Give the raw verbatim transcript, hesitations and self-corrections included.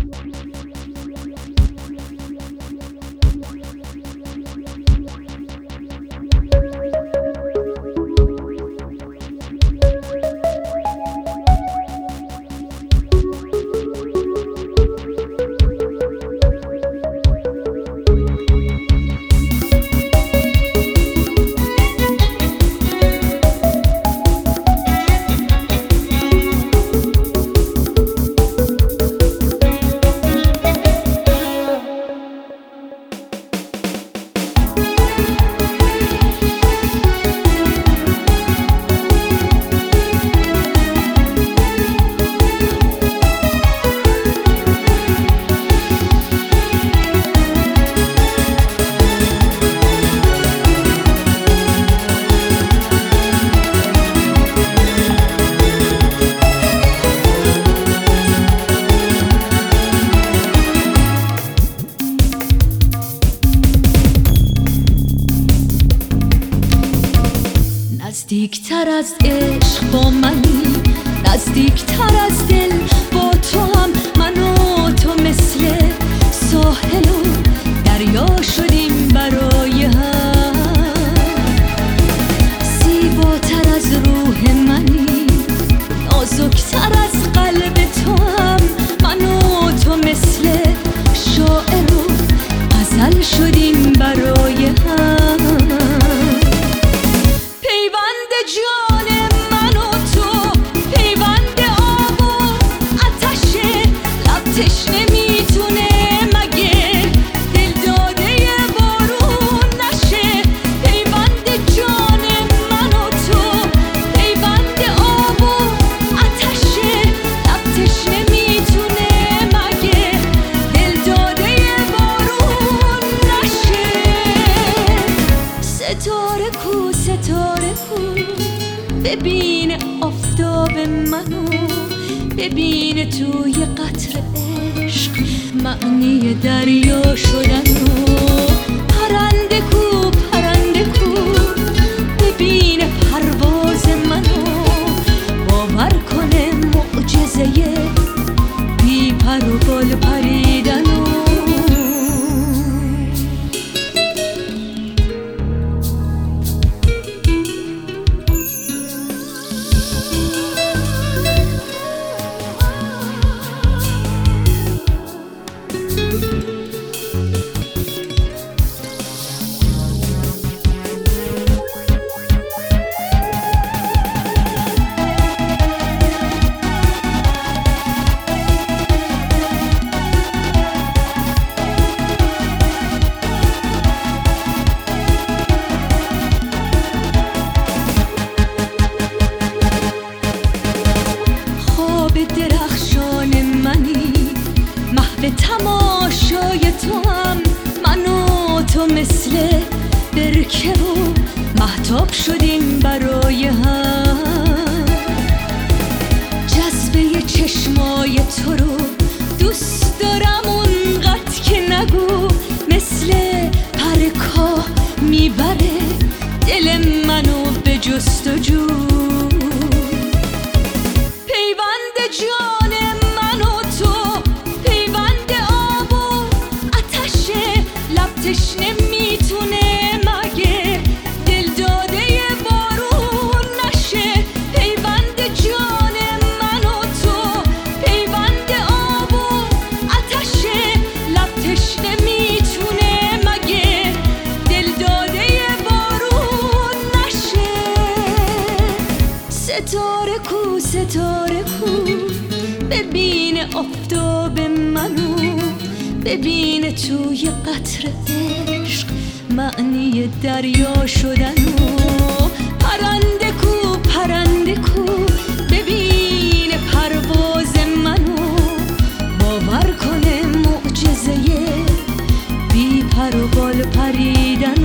نزدیکتر از عشق با منی، نزدیکتر از دل با تو هم. من و تو مثل ساحل و دریا شدیم برای هم. زیباتر از روح منی، نازکتر از قلب تو هم. من و تو مثل شاعر و غزل شدیم برای هم. جان من و تو پیوند آب و آتشه، لب تشنه میتونه مگه دل داده بارون نشه. پیوند جان من و تو پیوند آب و آتشه، لب تشنه میتونه مگه دل داده بارون نشه. ستاره کو ستاره کو ببین آفتاب منو، ببین توی قطر عشق معنی دریا شدنو. پرنده کو پرنده کو ببین پرواز منو، باور کنه معجزه بی پر و بال پریدنو. درخشان منی، محو تماشای تو هم. من و تو مثل برکه و مهتاب شدیم برای هم. جذبه چشمای تو رو دوست دارم اونقدر که نگو. مثل پر کاه میبره دل منو به جستجو. جان من و تو پیوند آب و آتشه، لب تشنه میتونه مگه دل داده بارون نشه. پیوند جان من و تو پیوند آب و آتشه، لب تشنه میتونه مگه دل داده بارون نشه. ستاره کو ستاره کو ببین آفتاب منو، ببین توی قطر عشق معنی دریا شدنو. پرنده کو پرنده کو ببین پرواز منو، باور کنه معجزه بی پر و بال پریدن.